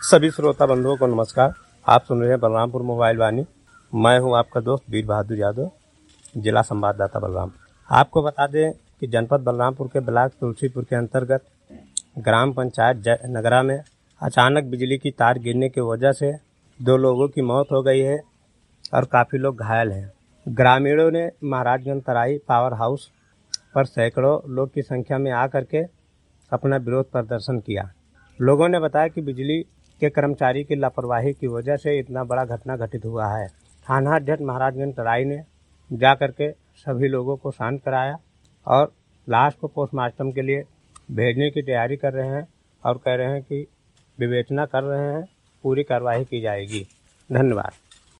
सभी श्रोता बंधुओं को नमस्कार। आप सुन रहे हैं बलरामपुर मोबाइल वाणी। मैं हूं आपका दोस्त वीर बहादुर यादव, जिला संवाददाता बलरामपुर। आपको बता दें कि जनपद बलरामपुर के ब्लॉक तुलसीपुर के अंतर्गत ग्राम पंचायत जयनगरा में अचानक बिजली की तार गिरने की वजह से 2 लोगों की मौत हो गई है और काफ़ी लोग घायल हैं। ग्रामीणों ने महाराजगंज तराई पावर हाउस पर सैकड़ों लोग की संख्या में आकर के अपना विरोध प्रदर्शन किया। लोगों ने बताया कि बिजली के कर्मचारी की लापरवाही की वजह से इतना बड़ा घटना घटित हुआ है। थाना अध्यक्ष महाराजगंज तराई ने जाकर के सभी लोगों को शांत कराया और लाश को पोस्टमार्टम के लिए भेजने की तैयारी कर रहे हैं और कह रहे हैं कि विवेचना कर रहे हैं, पूरी कार्रवाई की जाएगी। धन्यवाद।